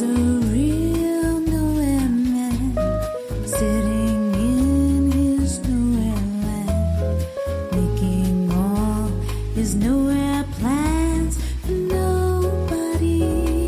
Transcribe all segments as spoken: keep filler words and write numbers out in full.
He's a real nowhere man, sitting in his nowhere land, making all his nowhere plans for nobody.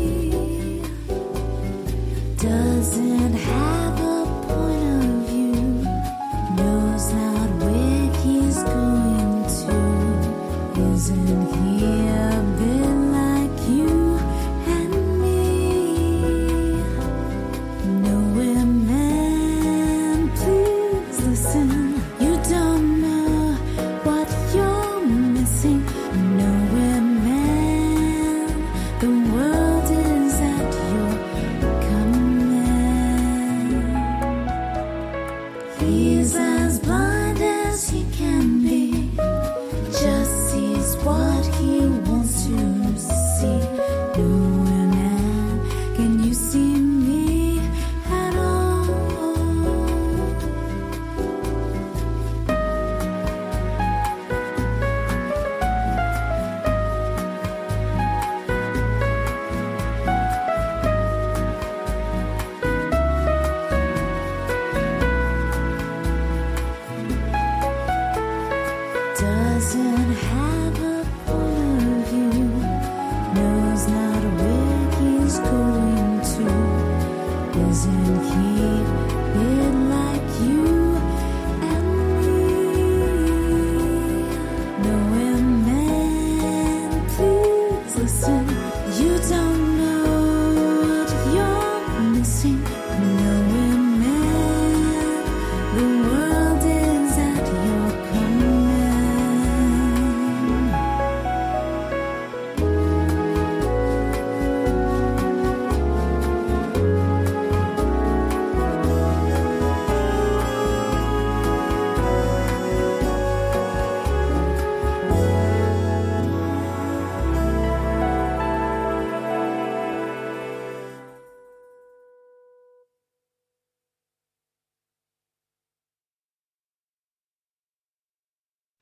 Doesn't have a point of view, knows not where he's going to. Isn't he a bit like you and me? Nowhere man, please listen. You don't know what you're missing. Nowhere man, the world is at your command. He's as blind as he can be, just sees what he wants to see. Nowhere man, can you see me at all? Doesn't have a point of view, knows not where he's going to. Isn't he a bit like you and me? Nowhere man, please listen. You don't